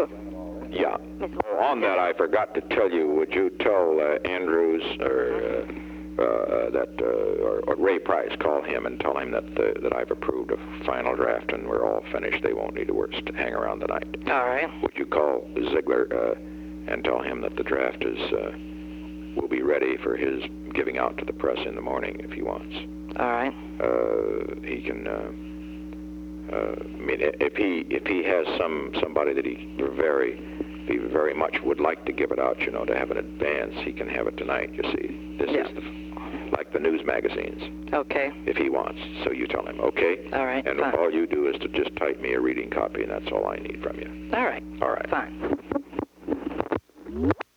Yeah. Miss On that, I forgot to tell you, would you tell Andrews or Ray Price, call him and tell him that I've approved a final draft and we're all finished. They won't need to hang around tonight. All right. Would you call Ziegler and tell him that the draft will be ready for his giving out to the press in the morning if he wants. All right. He can. I mean, if he has somebody that he very much would like to give it out, you know, to have an advance, he can have it tonight. You see, this is like the news magazines. Okay. If he wants, so you tell him, okay? All right. And fine. all you do is to just type me a reading copy, and that's all I need from you. All right. All right. Fine.